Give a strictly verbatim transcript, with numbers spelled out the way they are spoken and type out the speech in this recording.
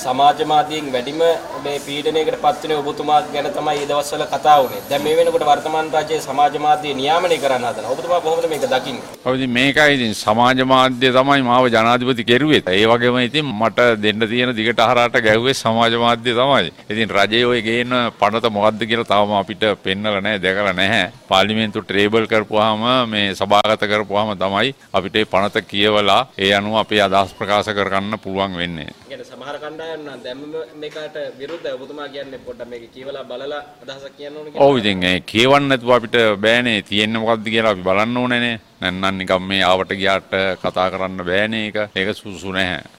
සමාජ මාධ්‍යයෙන් වැඩිම මේ පීඩනයකට පත් වෙන ඔබතුමා ගැන තමයි මේ දවස්වල කතා වුනේ. දැන් මේ වෙනකොට වර්තමාන රජයේ සමාජ මාධ්‍ය නියාමනය කරන්න හදනවා. ඔබතුමා කොහොමද මේක දකින්නේ? ඔව් ඉතින් මේකයි ඉතින් සමාජ මාධ්‍ය තමයි මාව ජනාධිපති කෙරුවේ. ඒ වගේම ඉතින් මට දෙන්න තියෙන දිගට හරහට ගැහුවේ සමාජ මාධ්‍ය තමයි. ඉතින් රජයේ ඔය ගේන පනත මොකද්ද කියලා තාම අපිට පෙන්නලා නැහැ, දැකලා නැහැ. පාර්ලිමේන්තු ට්‍රේබල් කරපුවාම මේ සභාගත කරපුවාම තමයි අපිට මේ පනත කියවලා ඒ අනුව අපේ අදහස් ප්‍රකාශ කරගන්න පුළුවන් වෙන්නේ. කියන්නේ සමහර කණ්ඩායම් නම් දැන් මේකට විරුද්ධයි. ඔබතුමා කියන්නේ පොඩ්ඩක් මේක කියවලා බලලා අදහසක් කියන්න ඕනේ කියලා. ඔව් ඉතින් ඒ කියවන්න නැතුව අපිට බෑනේ. තියෙන්නේ මොකද්ද කියලා අපි බලන්න ඕනේනේ. නැත්නම් නිකම් මේ ආවට ගියාට කතා කරන්න බෑනේ ඒක. ඒක සුසු නැහැ.